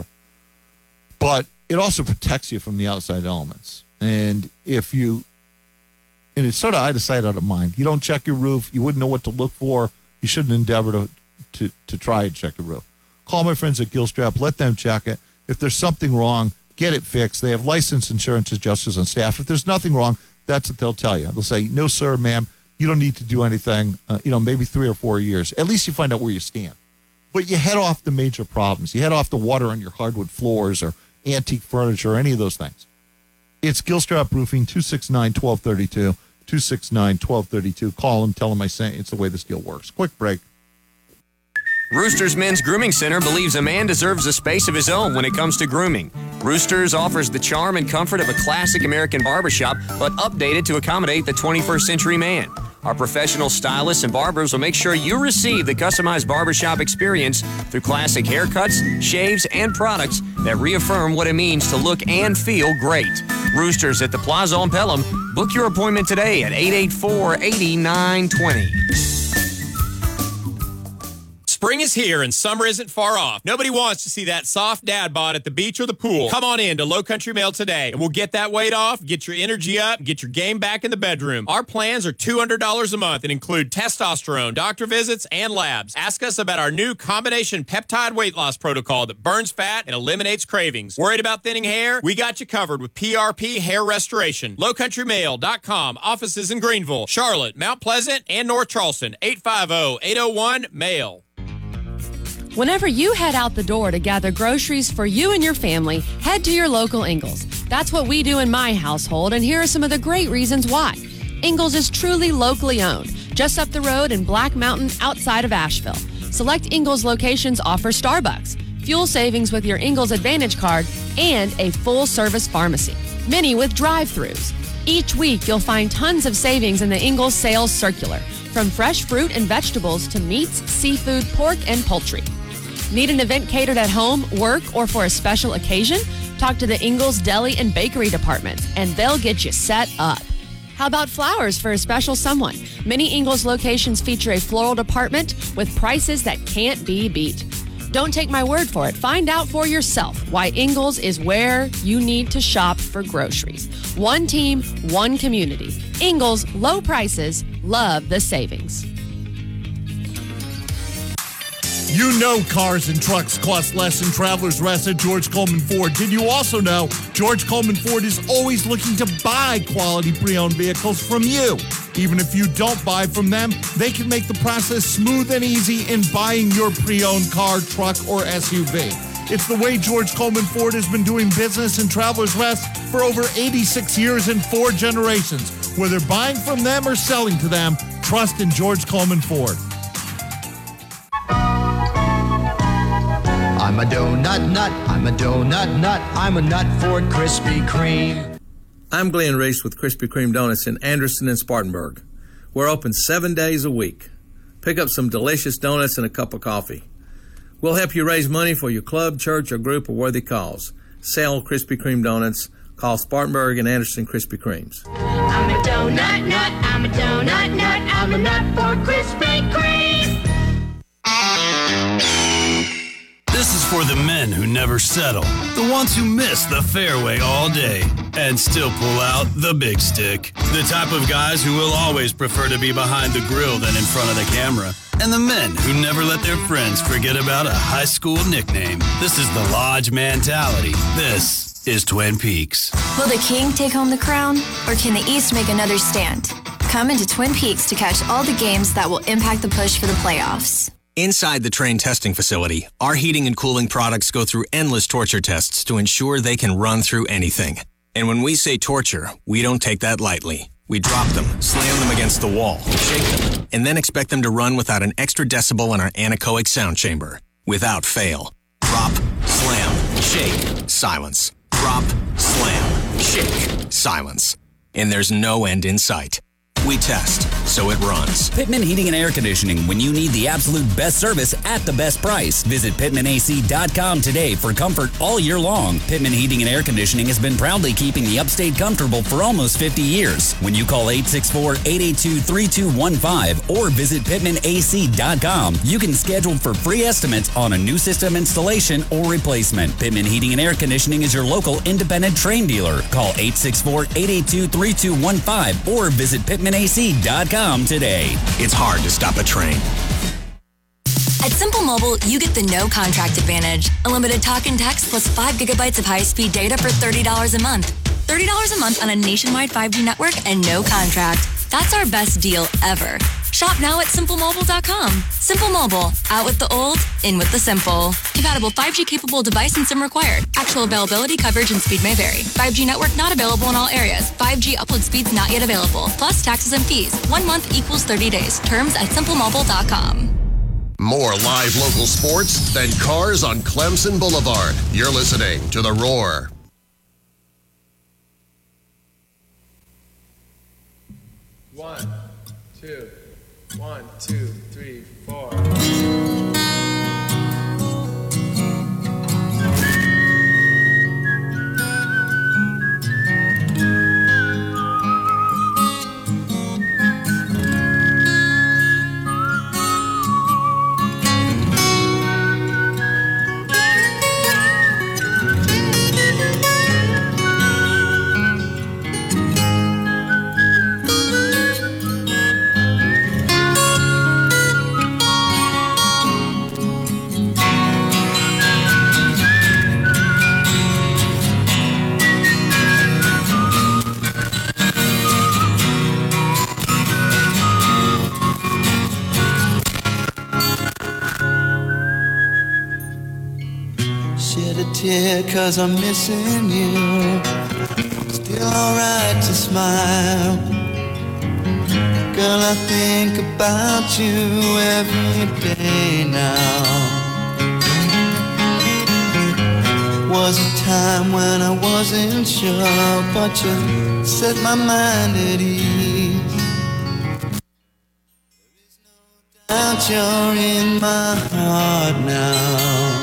But it also protects you from the outside elements. And if you, and it's sort of out of sight, out of mind. You don't check your roof. You wouldn't know what to look for. You shouldn't endeavor to To, to try and check the roof. Call my friends at Gilstrap. Let them check it. If there's something wrong, get it fixed. They have licensed insurance adjusters on staff. If there's nothing wrong, that's what they'll tell you. They'll say, no, sir, ma'am, you don't need to do anything, uh, you know, maybe three or four years. At least you find out where you stand. But you head off the major problems. You head off the water on your hardwood floors or antique furniture or any of those things. It's Gilstrap Roofing, two six nine, one two three two, two six nine, one two three two. Call them, tell them I sent you. It's the way this deal works. Quick break. Roosters Men's Grooming Center believes a man deserves a space of his own when it comes to grooming. Roosters offers the charm and comfort of a classic American barbershop, but updated to accommodate the twenty-first century man. Our professional stylists and barbers will make sure you receive the customized barbershop experience through classic haircuts, shaves, and products that reaffirm what it means to look and feel great. Roosters at the Plaza on Pelham. Book your appointment today at eight eight four, eight nine two zero. Spring is here and summer isn't far off. Nobody wants to see that soft dad bod at the beach or the pool. Come on in to Low Country Mail today and we'll get that weight off, get your energy up, and get your game back in the bedroom. Our plans are two hundred dollars a month and include testosterone, doctor visits, and labs. Ask us about our new combination peptide weight loss protocol that burns fat and eliminates cravings. Worried about thinning hair? We got you covered with P R P Hair Restoration. low country mail dot com. Offices in Greenville, Charlotte, Mount Pleasant, and North Charleston. eight five zero, eight zero one, mail. Whenever you head out the door to gather groceries for you and your family, head to your local Ingles. That's what we do in my household, and here are some of the great reasons why. Ingles is truly locally owned, just up the road in Black Mountain outside of Asheville. Select Ingles locations offer Starbucks, fuel savings with your Ingles Advantage card, and a full-service pharmacy, many with drive-thrus. Each week, you'll find tons of savings in the Ingles Sales Circular, from fresh fruit and vegetables to meats, seafood, pork, and poultry. Need an event catered at home, work, or for a special occasion? Talk to the Ingles Deli and Bakery Department, and they'll get you set up. How about flowers for a special someone? Many Ingles locations feature a floral department with prices that can't be beat. Don't take my word for it. Find out for yourself why Ingles is where you need to shop for groceries. One team, one community. Ingles, low prices, love the savings. You know cars and trucks cost less than Travelers Rest at George Coleman Ford. Did you also know George Coleman Ford is always looking to buy quality pre-owned vehicles from you? Even if you don't buy from them, they can make the process smooth and easy in buying your pre-owned car, truck, or S U V. It's the way George Coleman Ford has been doing business in Travelers Rest for over eighty-six years and four generations. Whether buying from them or selling to them, trust in George Coleman Ford. I'm a donut nut, I'm a donut nut, I'm a nut for Krispy Kreme. I'm Glenn Reese with Krispy Kreme Donuts in Anderson and Spartanburg. We're open seven days a week. Pick up some delicious donuts and a cup of coffee. We'll help you raise money for your club, church, or group or worthy cause. Sell Krispy Kreme Donuts. Call Spartanburg and Anderson Krispy Kremes. I'm a donut nut, I'm a donut nut, I'm a nut for Krispy Kreme. This is for the men who never settle, the ones who miss the fairway all day and still pull out the big stick, the type of guys who will always prefer to be behind the grill than in front of the camera, and the men who never let their friends forget about a high school nickname. This is the Lodge mentality. This is Twin Peaks. Will the King take home the crown, or can the East make another stand? Come into Twin Peaks to catch all the games that will impact the push for the playoffs. Inside the Trane testing facility, our heating and cooling products go through endless torture tests to ensure they can run through anything. And when we say torture, we don't take that lightly. We drop them, slam them against the wall, shake them, and then expect them to run without an extra decibel in our anechoic sound chamber. Without fail. Drop, slam, shake, silence. Drop, slam, shake, silence. And there's no end in sight. We test, so it runs. Pittman Heating and Air Conditioning, when you need the absolute best service at the best price. Visit Pittman A C dot com today for comfort all year long. Pittman Heating and Air Conditioning has been proudly keeping the upstate comfortable for almost fifty years. When you call eight six four, eight eight two, three two one five or visit Pittman A C dot com, you can schedule for free estimates on a new system installation or replacement. Pittman Heating and Air Conditioning is your local independent Trane dealer. Call eight six four, eight eight two, three two one five or visit Pittman A C dot com today. It's hard to stop a train. At Simple Mobile, you get the no contract advantage. Unlimited talk and text plus five gigabytes of high-speed data for thirty dollars a month. thirty dollars a month on a nationwide five G network and no contract. That's our best deal ever. Shop now at simple mobile dot com. Simple Mobile. Out with the old, in with the simple. Compatible five G capable device and SIM required. Actual availability, coverage, and speed may vary. five G network not available in all areas. five G upload speeds not yet available. Plus taxes and fees. One month equals thirty days. Terms at simple mobile dot com. More live local sports than cars on Clemson Boulevard. You're listening to The Roar. One, two, one, two, three, four. Cause I'm missing you. Still alright to smile. Girl, I think about you every day now. Was a time when I wasn't sure, but you set my mind at ease. There's no doubt you're in my heart now.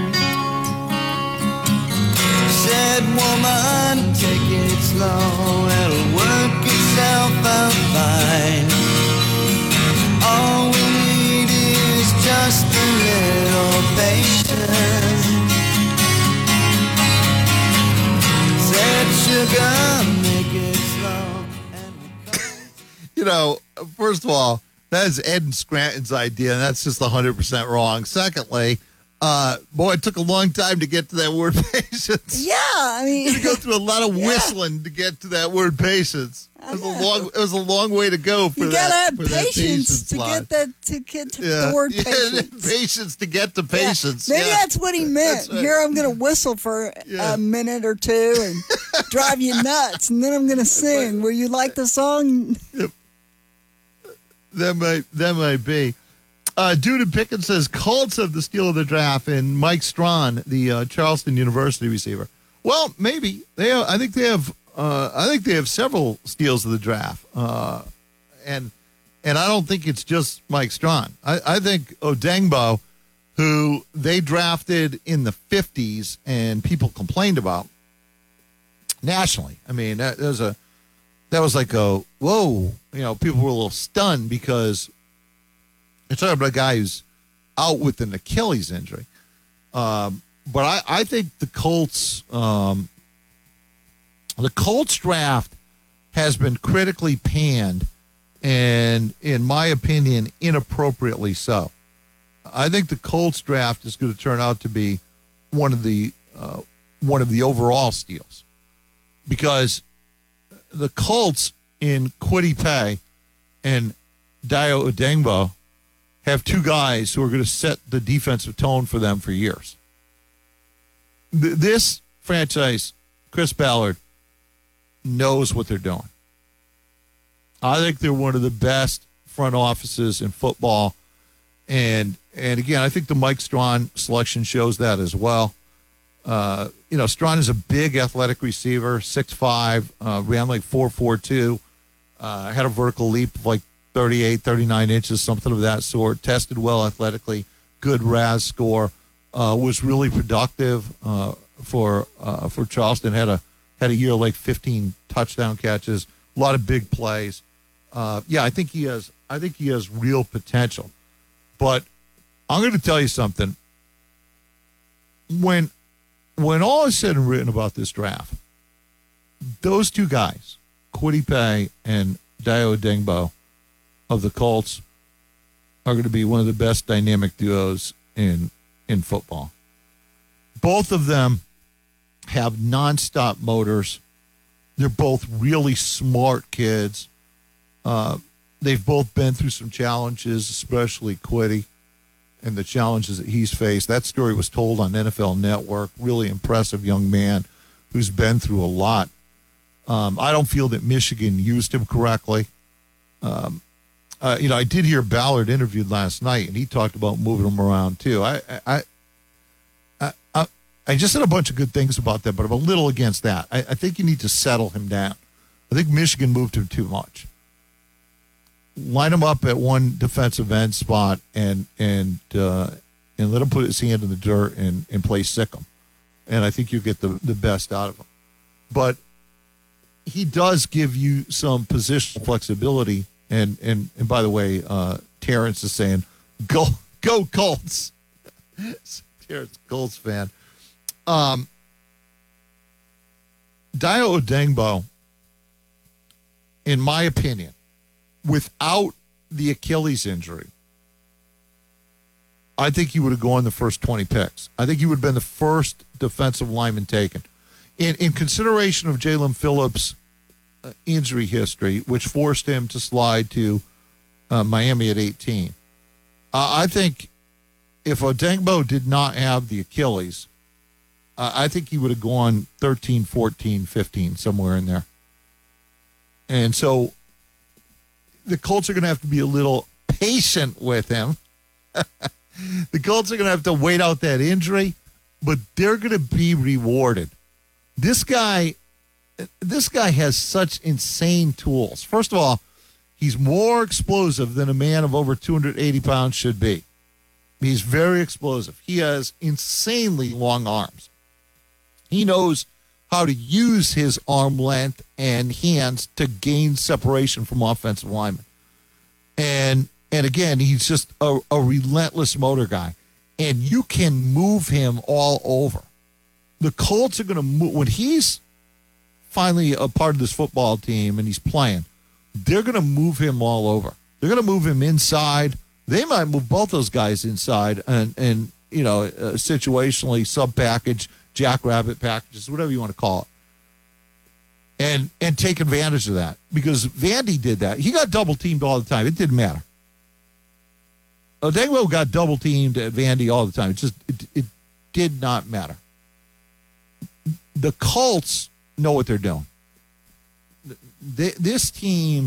Said, woman, take it slow, it'll work itself out fine. All we need is just a little patience. Said, sugar, make it slow. You know, first of all, that is Ed Scranton's idea, and that's just one hundred percent wrong. Secondly, Uh, boy, it took a long time to get to that word patience. Yeah, I mean, you had to go through a lot of yeah. whistling to get to that word patience. It was a long, it was a long way to go for you that. gotta have for that patience to line. get that to get to Yeah. the word Yeah, patience. patience to get to patience. Yeah. Maybe yeah. that's what he meant. Right. Here, I'm going to whistle for Yeah. a minute or two and drive you nuts, and then I'm going to sing. Will you like the song? Yep. That might that might be. Uh, Dude and Pickens says Colts have the steal of the draft, and Mike Strawn, the uh, Charleston University receiver. Well, maybe they. Have, I think they have. Uh, I think they have several steals of the draft, uh, and and I don't think it's just Mike Strawn. I, I think Odengbo, who they drafted in the fifties, and people complained about nationally. I mean, that, that was a that was like a whoa. You know, people were a little stunned because. You're talking about a guy who's out with an Achilles injury. Um, but I, I think the Colts, um, the Colts draft has been critically panned, and in my opinion, inappropriately so. I think the Colts draft is going to turn out to be one of the uh, one of the overall steals because the Colts in Kwity Paye and Dayo Odeyingbo have two guys who are going to set the defensive tone for them for years. Th- this franchise, Chris Ballard, knows what they're doing. I think they're one of the best front offices in football. And, and again, I think the Mike Strawn selection shows that as well. Uh, you know, Strawn is a big athletic receiver, six five, uh, ran like four four two, uh, had a vertical leap of like thirty-eight, thirty-nine inches, something of that sort, tested well athletically, good R A S score, uh, was really productive uh, for uh, for Charleston, had a had a year like fifteen touchdown catches, a lot of big plays. Uh, yeah, I think he has I think he has real potential. But I'm going to tell you something. When when all is said and written about this draft, those two guys, Kwity Paye and Dayo Odeyingbo of the Colts, are going to be one of the best dynamic duos in in football. Both of them have nonstop motors. They're both really smart kids. Uh, they've both been through some challenges, especially Kwity, and the challenges that he's faced. That story was told on N F L Network. Really impressive young man who's been through a lot. Um, I don't feel that Michigan used him correctly. Um, uh, you know, I did hear Ballard interviewed last night, and he talked about moving him around too. I, I, I, I, I just said a bunch of good things about that, but I'm a little against that. I, I think you need to settle him down. I think Michigan moved him too much. Line him up at one defensive end spot and and uh, and let him put his hand in the dirt and, and play sick him. And I think you get the, the best out of him. But he does give you some positional flexibility. And and, and by the way, uh, Terrence is saying, go, go Colts. Terrence, Colts fan. Um, Dayo Odeyingbo, in my opinion, without the Achilles injury, I think he would have gone the first twenty picks. I think he would have been the first defensive lineman taken. In, in consideration of Jalen Phillips' uh, injury history, which forced him to slide to uh, Miami at eighteen, uh, I think if Odeyingbo did not have the Achilles, uh, I think he would have gone thirteen, fourteen, fifteen, somewhere in there. And so the Colts are going to have to be a little patient with him. The Colts are going to have to wait out that injury, but they're going to be rewarded. This guy, this guy has such insane tools. First of all, he's more explosive than a man of over two hundred eighty pounds should be. He's very explosive. He has insanely long arms. He knows how to use his arm length and hands to gain separation from offensive linemen. And and again, he's just a, a relentless motor guy. And you can move him all over. The Colts are going to move. When he's finally a part of this football team and he's playing, they're going to move him all over. They're going to move him inside. They might move both those guys inside and, and you know, uh, situationally, sub-package, jackrabbit packages, whatever you want to call it, and and take advantage of that. Because Vandy did that. He got double-teamed all the time. It didn't matter. Odeyingbo got double-teamed at Vandy all the time. It just it, it did not matter. The Colts know what they're doing. They, this team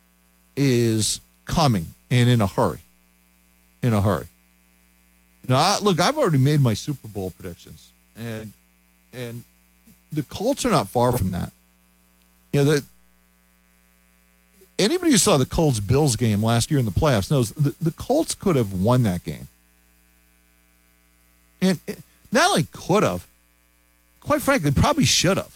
is coming and in a hurry. In a hurry. Now, I, look, I've already made my Super Bowl predictions. And and the Colts are not far from that. You know, the, anybody who saw the Colts-Bills game last year in the playoffs knows the, the Colts could have won that game. And it, not only could have, quite frankly, probably should have.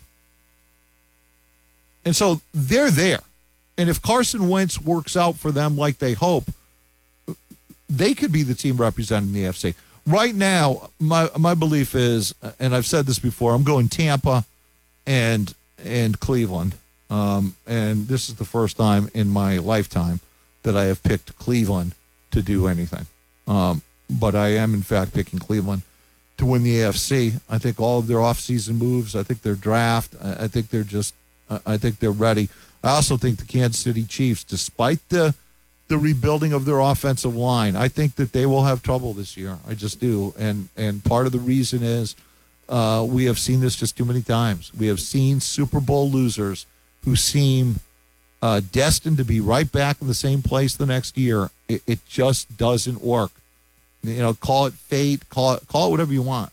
And so they're there. And if Carson Wentz works out for them like they hope, they could be the team representing the A F C. Right now, my my belief is, and I've said this before, I'm going Tampa and and Cleveland. Um, and this is the first time in my lifetime that I have picked Cleveland to do anything. Um, but I am, in fact, picking Cleveland. to win the A F C. I think all of their offseason moves, I think their draft, I, I think they're just, I think they're ready. I also think the Kansas City Chiefs, despite the the rebuilding of their offensive line, I think that they will have trouble this year. I just do. And and part of the reason is uh, we have seen this just too many times. We have seen Super Bowl losers who seem uh, destined to be right back in the same place the next year. It, it just doesn't work. You know, call it fate, call it, call it whatever you want.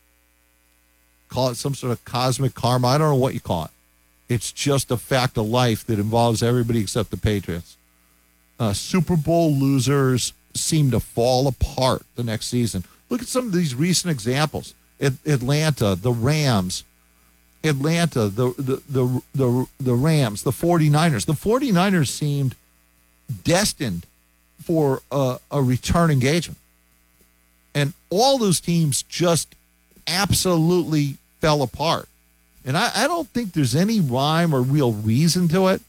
Call it some sort of cosmic karma. I don't know what you call it. It's just a fact of life that involves everybody except the Patriots. Uh, Super Bowl losers seem to fall apart the next season. Look at some of these recent examples. At Atlanta, the Rams, Atlanta, the, the the the the Rams, the 49ers. The 49ers seemed destined for a, a return engagement. And all those teams just absolutely fell apart. And I, I don't think there's any rhyme or real reason to it.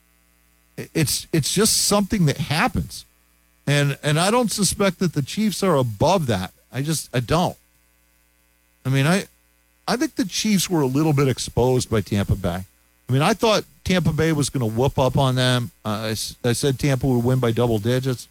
It's it's just something that happens. And and I don't suspect that the Chiefs are above that. I just I don't. I mean, I I think the Chiefs were a little bit exposed by Tampa Bay. I mean, I thought Tampa Bay was going to whoop up on them. Uh, I, I said Tampa would win by double digits.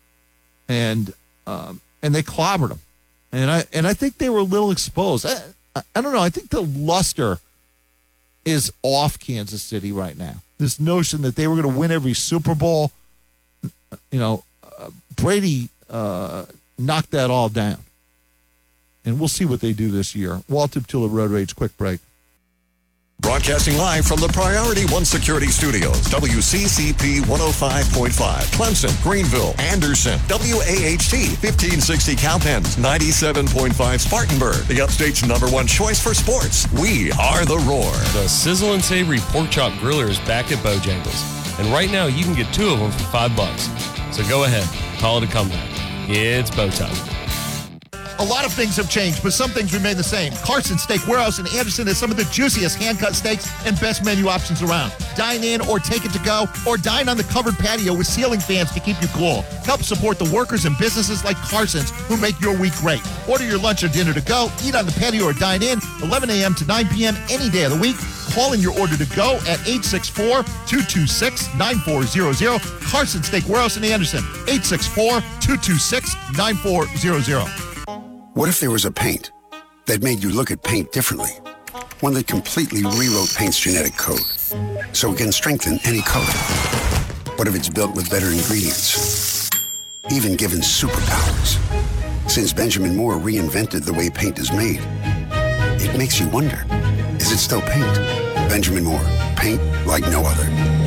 And um, and they clobbered them. And I and I think they were a little exposed. I, I, I don't know. I think the luster is off Kansas City right now. This notion that they were going to win every Super Bowl, you know, uh, Brady uh, knocked that all down. And we'll see what they do this year. Walt Tula, Road Rage, quick break. Broadcasting live from the Priority One Security Studios, W C C P one oh five point five, Clemson, Greenville, Anderson, W A H T, fifteen sixty Cowpens, ninety-seven point five Spartanburg, the Upstate's number one choice for sports. We are The Roar. The Sizzle and Savory Pork Chop Griller is back at Bojangles. And right now, you can get two of them for five bucks. So go ahead, call it a comeback. It's bow time. A lot of things have changed, but some things remain the same. Carson Steak Warehouse in Anderson has some of the juiciest hand-cut steaks and best menu options around. Dine in or take it to go, or dine on the covered patio with ceiling fans to keep you cool. Help support the workers and businesses like Carson's who make your week great. Order your lunch or dinner to go, eat on the patio or dine in, eleven a.m. to nine p.m. any day of the week. Call in your order to go at eight six four, two two six, nine four zero zero. Carson Steak Warehouse in Anderson, eight six four, two two six, nine four zero zero. What if there was a paint that made you look at paint differently? One that completely rewrote paint's genetic code, so it can strengthen any color. What if it's built with better ingredients, even given superpowers? Since Benjamin Moore reinvented the way paint is made, it makes you wonder, is it still paint? Benjamin Moore, paint like no other.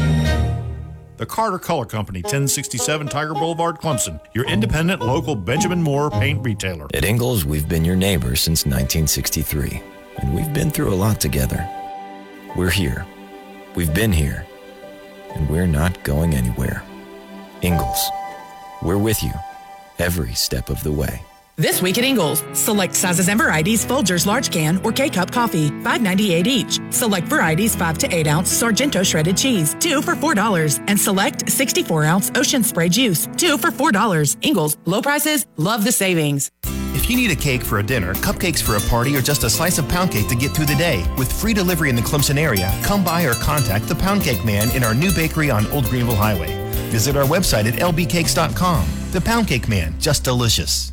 The Carter Color Company, ten sixty-seven Tiger Boulevard, Clemson, your independent local Benjamin Moore paint retailer. At Ingalls, we've been your neighbors since nineteen sixty-three, and we've been through a lot together. We're here. We've been here, and we're not going anywhere. Ingalls, we're with you every step of the way. This week at Ingalls, select sizes and varieties Folgers large can or K-Cup coffee, five ninety-eight each. Select varieties five to eight ounce Sargento shredded cheese, two for four dollars. And select sixty-four ounce Ocean Spray juice, two for four dollars. Ingalls, low prices, love the savings. If you need a cake for a dinner, cupcakes for a party, or just a slice of pound cake to get through the day, with free delivery in the Clemson area, come by or contact the Pound Cake Man in our new bakery on Old Greenville Highway. Visit our website at l b cakes dot com. The Pound Cake Man, just delicious.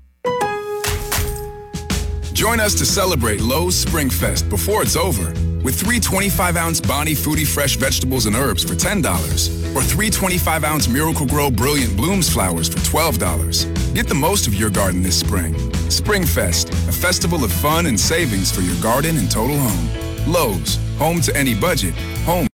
Join us to celebrate Lowe's Spring Fest before it's over with three twenty-five ounce Bonnie Foodie Fresh vegetables and herbs for ten dollars or three twenty-five ounce Miracle Grow Brilliant Blooms flowers for twelve dollars. Get the most of your garden this spring. Spring Fest, a festival of fun and savings for your garden and total home. Lowe's, home to any budget, home